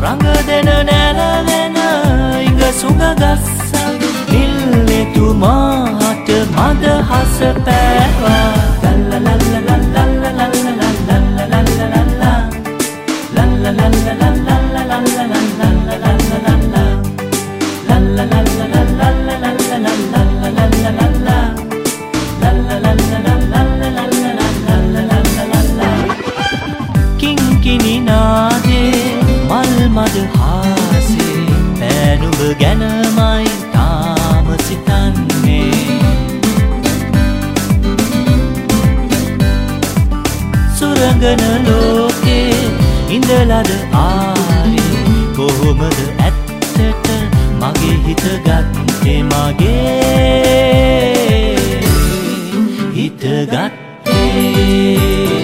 රඟදෙන නැලවෙන ඉඟ සුඟගස්ස නිල්ලෙතුමාට මදහස පෑවා කිංකිණි නාදේ මල් මද හාසේ පෑනුඹ ගැනමයි තාම සිතන්නේ සුරංගන ලෝකේ ඉඳලද ආවේ කොහොමද ඇත්තට මගේ හිත ගත්තේ මගේ හිත ගත්තේ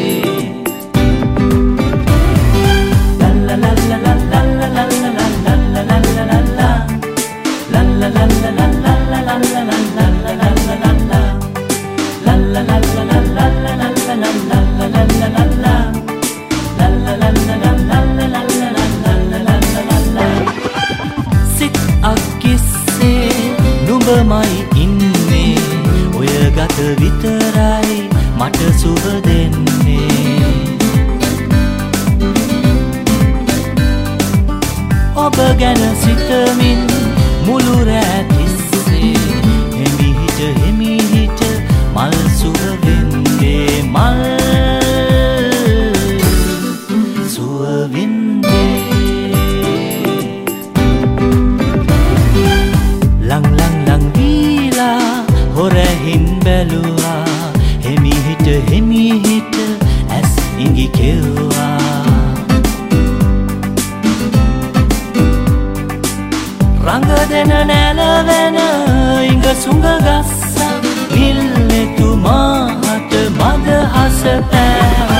සිත් අක්කිස්සේ නුඹමයි ඉන්නේ ඔය ගත විතරයි මට සුව දෙන්නේ ඔබ ගැන සිතමින් මුළු රෑ තිස්සේ හිමිහිට මල් සුව වෙන්නේ මල් සුව වෙන්නේ ලං වීලා හොරහින් බැලුවා හිමිහිට ඇස් ඉඟි කෙව්වා රඟදෙන නැලවෙන ඉඟ සුඟගස්ස නිල්ලෙතුමාට මදහස පෑවා